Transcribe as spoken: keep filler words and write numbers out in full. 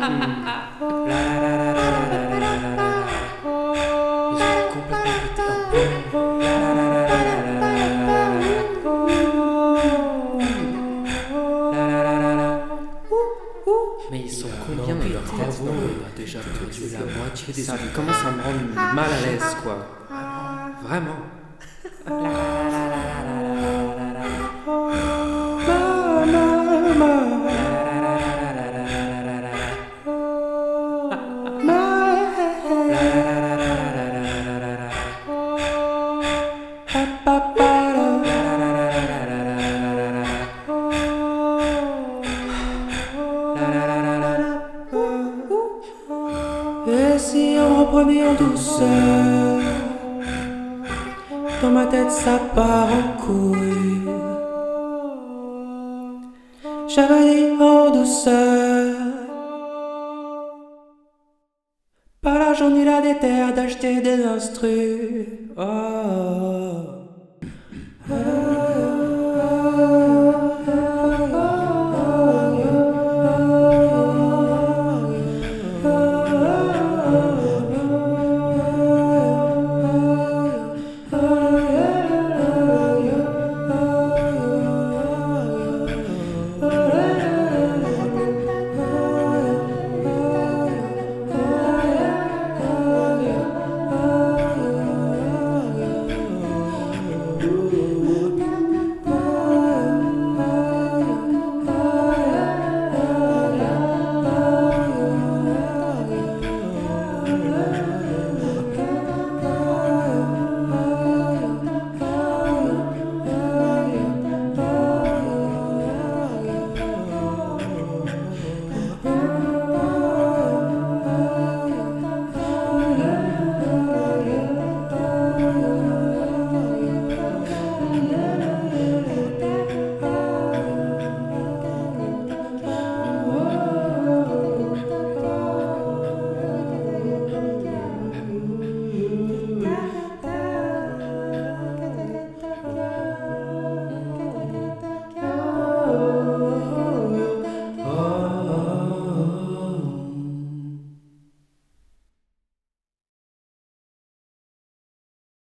La la la la la la la la la la. Ils ont complètement pété un plomb. La la la la la la la la la. La la la la la. Mais ils sont combien dans leur cerveau? On a déjà perdu la moitié des. Ça commence à me rendre mal à l'aise, quoi. Vraiment. La la la la la la la la la. Et si on reprenait en douceur, dans ma tête ça part en couille. J'avais dit en douceur, pas l'argent ni la déterre d'acheter des instrus. Oh.